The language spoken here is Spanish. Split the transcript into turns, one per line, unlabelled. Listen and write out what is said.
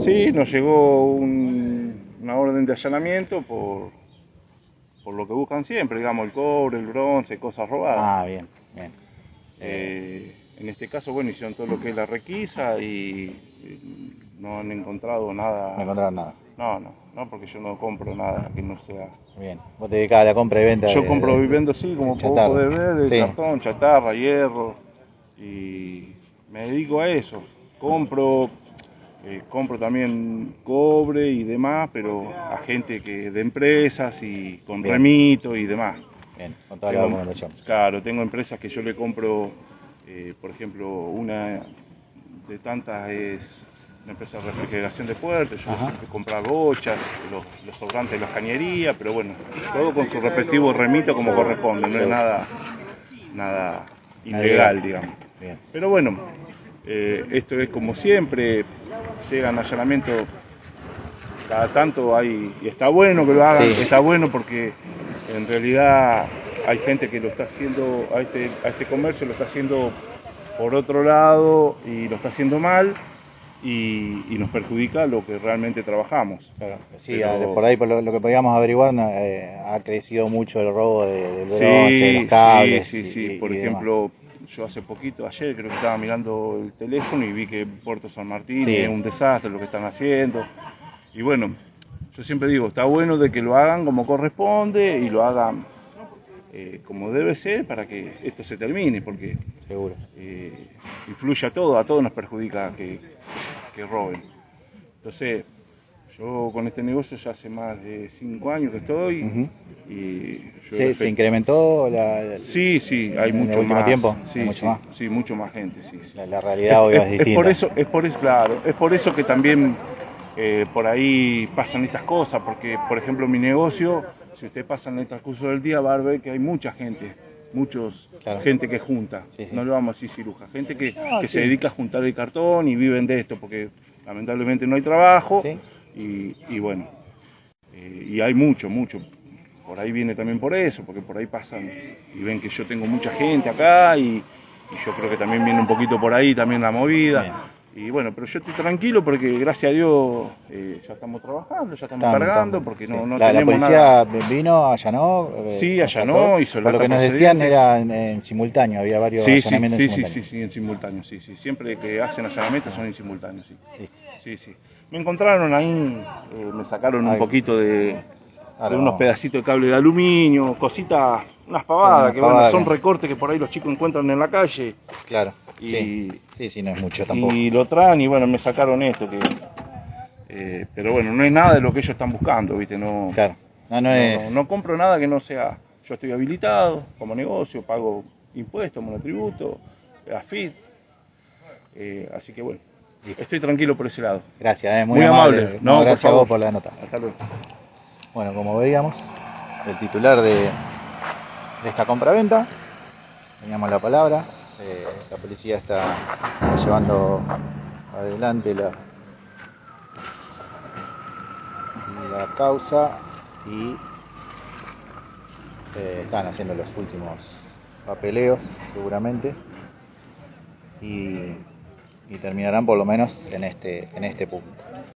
Sí, nos llegó una orden de allanamiento por lo que buscan siempre, digamos, el cobre, el bronce, cosas robadas.
Ah, bien, bien.
En este caso, bueno, hicieron todo lo que es la requisa y no han encontrado nada.
No encontraron nada.
No, porque yo no compro nada que no sea.
Bien. Vos te dedicás a la compra y venta.
Yo compro y vendo, sí, como
chatarra.
podés ver, el
Sí.
cartón, chatarra, hierro, y me dedico a eso. Compro también cobre y demás, pero a gente de empresas y con
Bien.
remito y demás.
Bien, con toda la documentación.
Claro, tengo empresas que yo le compro, por ejemplo, una de tantas es una empresa de refrigeración de puertos, yo siempre comprar bochas, los sobrantes de las cañerías, pero bueno, todo con su respectivo remito como corresponde, no es nada ilegal, digamos.
Bien.
Pero bueno, esto es como siempre, llegan allanamientos cada tanto hay, y está bueno que lo hagan,
Sí.
está bueno porque en realidad hay gente que lo está haciendo, a este comercio lo está haciendo por otro lado y lo está haciendo mal y nos perjudica lo que realmente trabajamos.
Claro. Sí,
Pero,
por ahí, por lo que podíamos averiguar, ha crecido mucho el robo del bronce, de los cables.
Sí. Por ejemplo, yo hace poquito, ayer creo que estaba mirando el teléfono y vi que Puerto San Martín es un desastre lo que están haciendo. Y bueno, yo siempre digo, está bueno de que lo hagan como corresponde y lo hagan como debe ser para que esto se termine, porque
seguro
influye a todos nos perjudica que roben. Entonces, yo con este negocio ya hace más de 5 años que estoy. Y yo
¿Se incrementó
Sí, hay mucho
último
más
tiempo?
Sí, mucho más gente. Sí.
La realidad hoy es distinta.
Es por eso que también por ahí pasan estas cosas, porque por ejemplo mi negocio, si usted pasa en el transcurso del día va a ver que hay mucha gente, gente que junta, no le vamos a decir ciruja, gente que se dedica a juntar el cartón y viven de esto, porque lamentablemente no hay trabajo y bueno, y hay mucho, por ahí viene también por eso, porque por ahí pasan y ven que yo tengo mucha gente acá y yo creo que también viene un poquito por ahí también la movida. Bien. Y bueno, pero yo estoy tranquilo porque gracias a Dios ya estamos trabajando, ya estamos cargando, porque no tenemos nada.
¿La policía vino, allanó?
Sí, allanó, hizo la.
Por lo que nos decían era en simultáneo, había varios allanamientos en simultáneo.
Sí, en simultáneo, sí. Siempre que hacen allanamientos son en simultáneo, sí. Me encontraron ahí, me sacaron un poquito de unos pedacitos de cable de aluminio, cositas, unas pavadas, bueno, son recortes que por ahí los chicos encuentran en la calle.
Claro. Sí, no es mucho tampoco.
Y lo traen y bueno, me sacaron esto pero bueno, no es nada de lo que ellos están buscando, ¿viste?
Claro.
No compro nada que no sea. Yo estoy habilitado como negocio, pago impuestos, monotributo, AFIP, así que bueno, estoy tranquilo por ese lado.
Gracias, muy amable. Gracias a vos por la nota.
Hasta luego.
Bueno, como veíamos, el titular de esta compraventa, teníamos la palabra. La policía está llevando adelante la causa y están haciendo los últimos papeleos seguramente y terminarán por lo menos en este punto.